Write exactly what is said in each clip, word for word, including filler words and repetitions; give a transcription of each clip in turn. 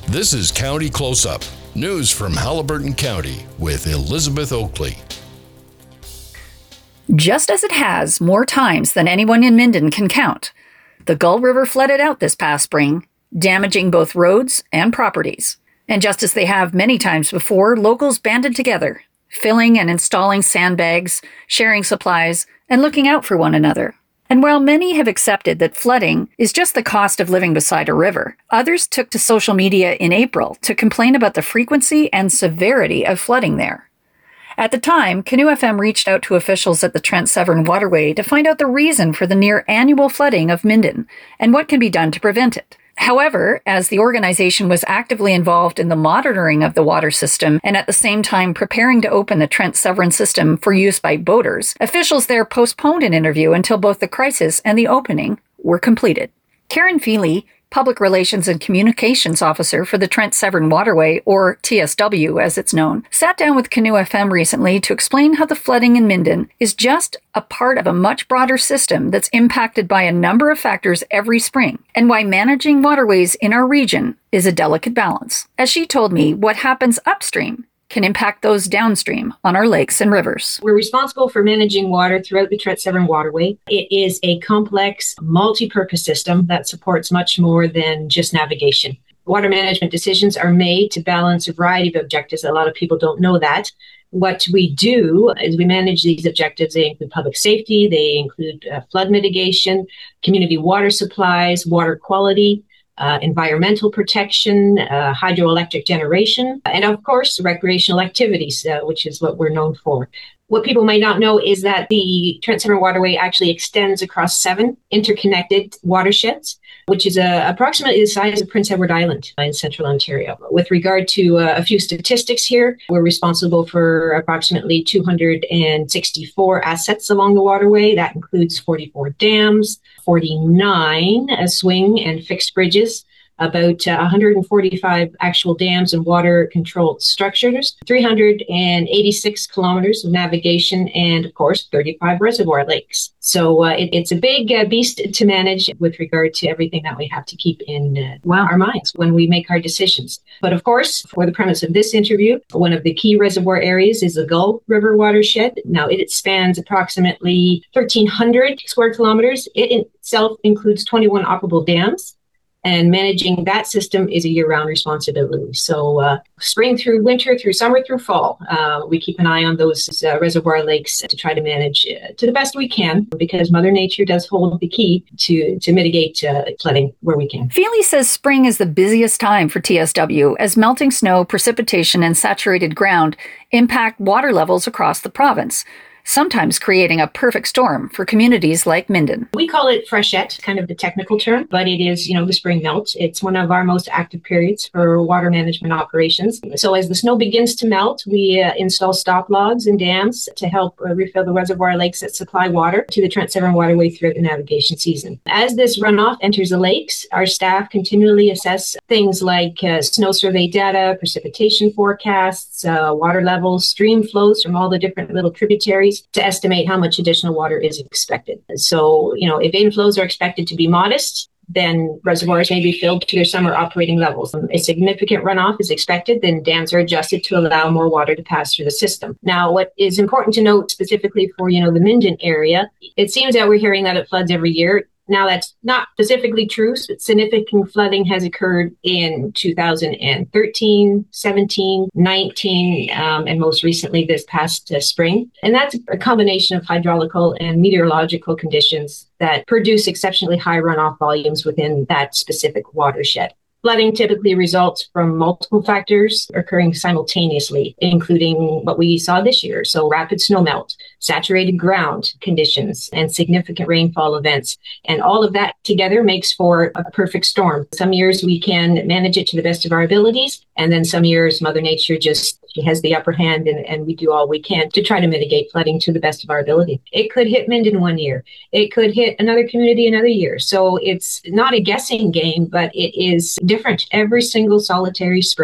This is County Close-Up, news from Haliburton County with Elizabeth Oakley. Just as it has more times than anyone in Minden can count, the Gull River flooded out this past spring, damaging both roads and properties. And just as they have many times before, locals banded together, filling and installing sandbags, sharing supplies, and looking out for one another. And while many have accepted that flooding is just the cost of living beside a river, others took to social media in April to complain about the frequency and severity of flooding there. At the time, Canoe F M reached out to officials at the Trent Severn Waterway to find out the reason for the near-annual flooding of Minden and what can be done to prevent it. However, as the organization was actively involved in the monitoring of the water system and at the same time preparing to open the Trent Severn system for use by boaters, officials there postponed an interview until both the crisis and the opening were completed. Karen Feely, Public Relations and Communications Officer for the Trent Severn Waterway, or T S W as it's known, sat down with Canoe F M recently to explain how the flooding in Minden is just a part of a much broader system that's impacted by a number of factors every spring, and why managing waterways in our region is a delicate balance. As she told me, what happens upstream can impact those downstream on our lakes and rivers. We're responsible for managing water throughout the Trent Severn Waterway. It is a complex, multi-purpose system that supports much more than just navigation. Water management decisions are made to balance a variety of objectives. A lot of people don't know that. What we do is we manage these objectives. They include public safety, they include uh, flood mitigation, community water supplies, water quality, Uh, environmental protection, uh, hydroelectric generation, and of course, recreational activities, uh, which is what we're known for. What people might not know is that the Trent Severn Waterway actually extends across seven interconnected watersheds, which is uh, approximately the size of Prince Edward Island in central Ontario. With regard to uh, a few statistics here, we're responsible for approximately two hundred sixty-four assets along the waterway. That includes forty-four dams, forty-nine uh, swing and fixed bridges, about uh, one hundred forty-five actual dams and water-controlled structures, three hundred eighty-six kilometers of navigation, and, of course, thirty-five reservoir lakes. So uh, it, it's a big uh, beast to manage with regard to everything that we have to keep in uh, wow. our minds when we make our decisions. But, of course, for the premise of this interview, one of the key reservoir areas is the Gull River watershed. Now, it spans approximately thirteen hundred square kilometers. It in itself includes twenty-one operable dams. And managing that system is a year-round responsibility. So uh, spring through winter, through summer, through fall, uh, we keep an eye on those uh, reservoir lakes to try to manage uh, to the best we can, because Mother Nature does hold the key to, to mitigate uh, flooding where we can. Feely says spring is the busiest time for T S W as melting snow, precipitation, and saturated ground impact water levels across the province, sometimes creating a perfect storm for communities like Minden. We call it freshet, kind of the technical term, but it is, you know, the spring melt. It's one of our most active periods for water management operations. So as the snow begins to melt, we uh, install stop logs and dams to help uh, refill the reservoir lakes that supply water to the Trent Severn Waterway throughout the navigation season. As this runoff enters the lakes, our staff continually assess things like uh, snow survey data, precipitation forecasts, uh, water levels, stream flows from all the different little tributaries, to estimate how much additional water is expected. So, you know, if inflows are expected to be modest, then reservoirs may be filled to their summer operating levels. A significant runoff is expected, then dams are adjusted to allow more water to pass through the system. Now, what is important to note specifically for, you know, the Minden area, it seems that we're hearing that it floods every year. Now, that's not specifically true. Significant flooding has occurred in two thousand thirteen, seventeen, nineteen, um, and most recently this past uh, spring. And that's a combination of hydraulical and meteorological conditions that produce exceptionally high runoff volumes within that specific watershed. Flooding typically results from multiple factors occurring simultaneously, including what we saw this year. So rapid snowmelt, saturated ground conditions, and significant rainfall events. And all of that together makes for a perfect storm. Some years we can manage it to the best of our abilities. And then some years Mother Nature just she has the upper hand, and, and we do all we can to try to mitigate flooding to the best of our ability. It could hit Minden one year. It could hit another community another year. So it's not a guessing game, but it is different every single solitary spring.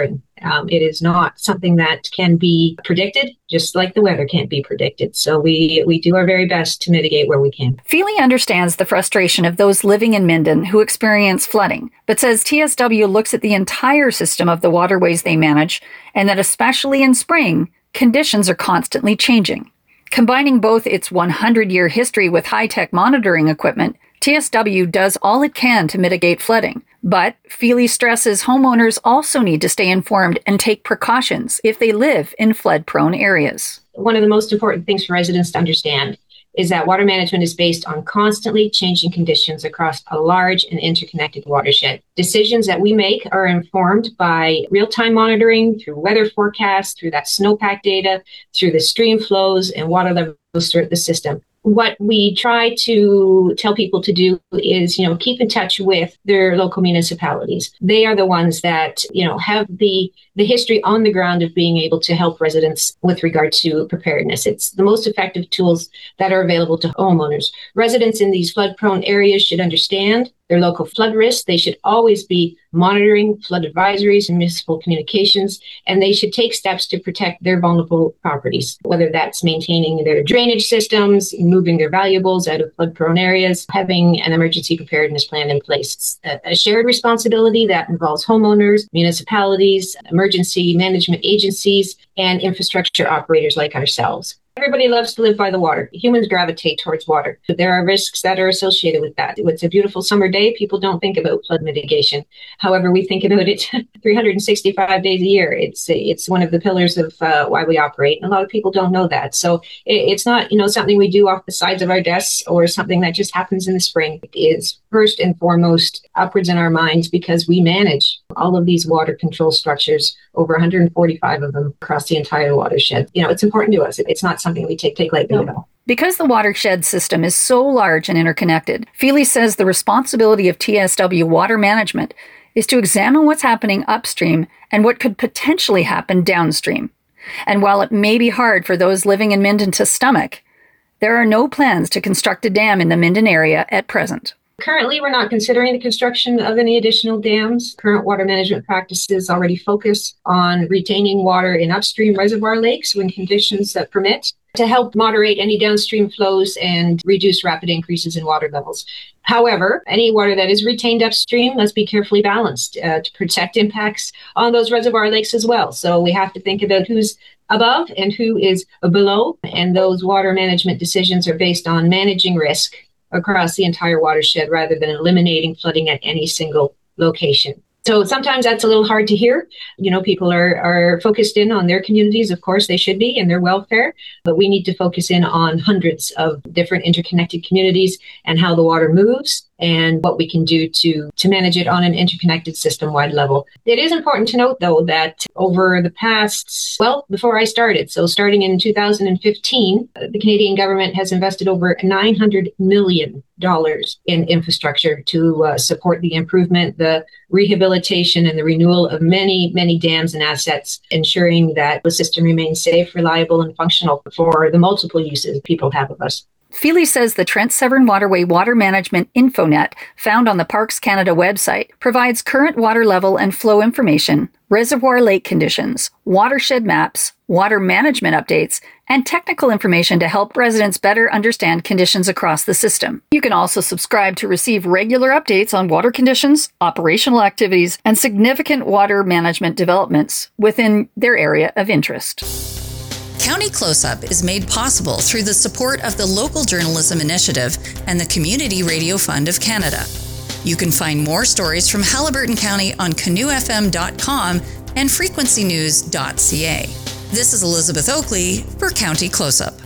Um, it is not something that can be predicted, just like the weather can't be predicted. So we, we do our very best to mitigate where we can. Feely understands the frustration of those living in Minden who experience flooding, but says T S W looks at the entire system of the waterways they manage, and that especially in spring, conditions are constantly changing. Combining both its one hundred year history with high-tech monitoring equipment, T S W does all it can to mitigate flooding. But Feely stresses homeowners also need to stay informed and take precautions if they live in flood-prone areas. One of the most important things for residents to understand is that water management is based on constantly changing conditions across a large and interconnected watershed. Decisions that we make are informed by real-time monitoring, through weather forecasts, through that snowpack data, through the stream flows and water levels throughout the system. What we try to tell people to do is, you know, keep in touch with their local municipalities. They are the ones that, you know, have the the history on the ground of being able to help residents with regard to preparedness. It's the most effective tools that are available to homeowners. Residents in these flood-prone areas should understand their local flood risk. They should always be monitoring flood advisories and municipal communications, and they should take steps to protect their vulnerable properties, whether that's maintaining their drainage systems, moving their valuables out of flood-prone areas, having an emergency preparedness plan in place. It's a, a shared responsibility that involves homeowners, municipalities, emergency management agencies, and infrastructure operators like ourselves. Everybody loves to live by the water. Humans gravitate towards water. But there are risks that are associated with that. It's a beautiful summer day. People don't think about flood mitigation. However, we think about it three hundred sixty-five days a year. It's it's one of the pillars of uh, why we operate. And a lot of people don't know that. So it, it's not, you know, something we do off the sides of our desks or something that just happens in the spring. It is first and foremost upwards in our minds because we manage all of these water control structures, over one hundred forty-five of them across the entire watershed. You know, it's important to us. It's not something we take, take lightly at all. Because the watershed system is so large and interconnected, Feely says the responsibility of T S W water management is to examine what's happening upstream and what could potentially happen downstream. And while it may be hard for those living in Minden to stomach, there are no plans to construct a dam in the Minden area at present. Currently, we're not considering the construction of any additional dams. Current water management practices already focus on retaining water in upstream reservoir lakes when conditions that permit, to help moderate any downstream flows and reduce rapid increases in water levels. However, any water that is retained upstream must be carefully balanced uh, to protect impacts on those reservoir lakes as well. So we have to think about who's above and who is below, and those water management decisions are based on managing risk across the entire watershed rather than eliminating flooding at any single location. So sometimes that's a little hard to hear. You know, people are, are focused in on their communities. Of course, they should be, and their welfare. But we need to focus in on hundreds of different interconnected communities and how the water moves and what we can do to, to manage it on an interconnected system-wide level. It is important to note, though, that over the past, well, before I started, so starting in two thousand fifteen, the Canadian government has invested over nine hundred million dollars in infrastructure to uh, support the improvement, the rehabilitation, and the renewal of many, many dams and assets, ensuring that the system remains safe, reliable, and functional for the multiple uses people have of us. Feely says the Trent Severn Waterway Water Management Infonet, found on the Parks Canada website, provides current water level and flow information, reservoir lake conditions, watershed maps, water management updates, and technical information to help residents better understand conditions across the system. You can also subscribe to receive regular updates on water conditions, operational activities, and significant water management developments within their area of interest. County Close-Up is made possible through the support of the Local Journalism Initiative and the Community Radio Fund of Canada. You can find more stories from Haliburton County on canoe f m dot com and frequency news dot c a. This is Elizabeth Oakley for County Close-Up.